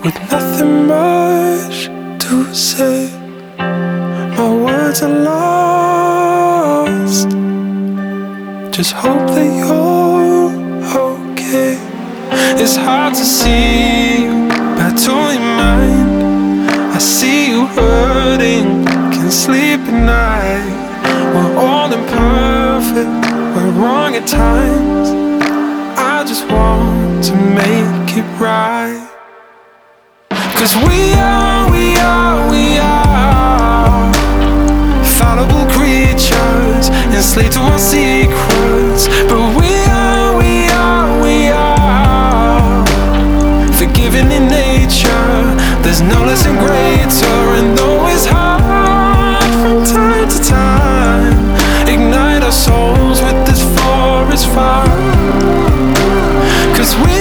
with nothing much to say. My words are lost. Just hope that you're okay. It's hard to see you battling mind. I see you hurting, can't sleep at night. We're all imperfect, we're wrong at times. I just want to make it right. 'Cause we are fallible creatures, enslaved to our secrets. But we are forgiven in nature. There's no lesson greater, and though it's hard from time to time, ignite our souls with this forest fire. 'Cause we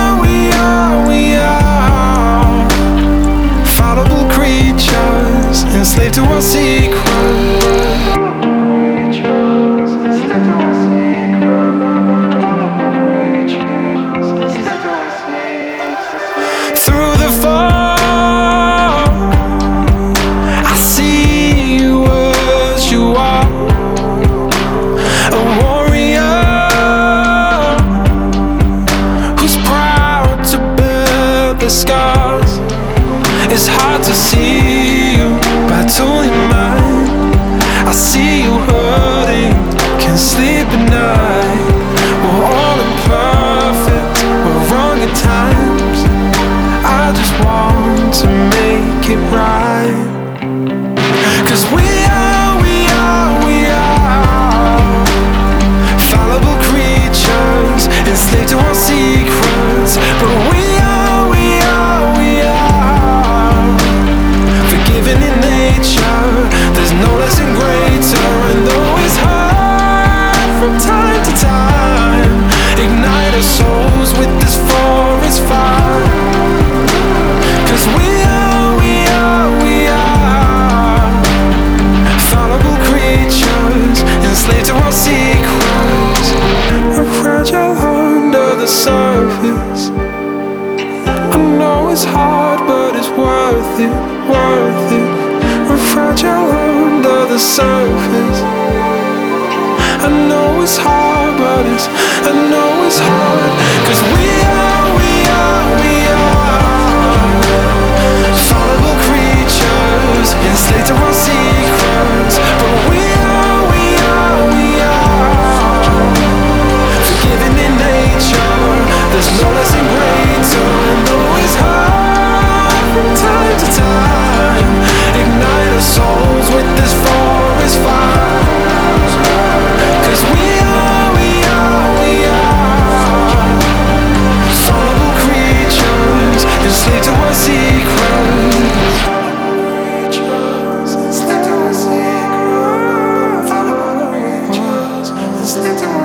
are fallible creatures, enslaved to our secrets. Through the fall, I see you as you are, a warrior who's proud to bear the scars. It's hard to see you battling mine. I see you hurting, can't sleep at night. We're all imperfect, we're wrong at times. I just want to make it right. 'Cause we are fallible creatures, enslaved to our secrets. But we are forgiven in nature. There's no lesson greater, and though it's hard from time to time, ignite our souls with this forest fire. 'Cause we are fallible creatures, enslaved to our secrets. We're fragile under the surface. I know it's hard, but it's worth it, worth it. We're fragile under the surface. I know it's hard, but I know it's hard. 'Cause we are fallible creatures, enslaved to our secrets. But we are forgiven in nature. There's no lesson greater, and though it's hard from time to time, ignite our souls with this forest fire. 'Cause we are fallible creatures, enslaved to our secrets. Enslaved to our secrets. Fallible creatures, enslaved to our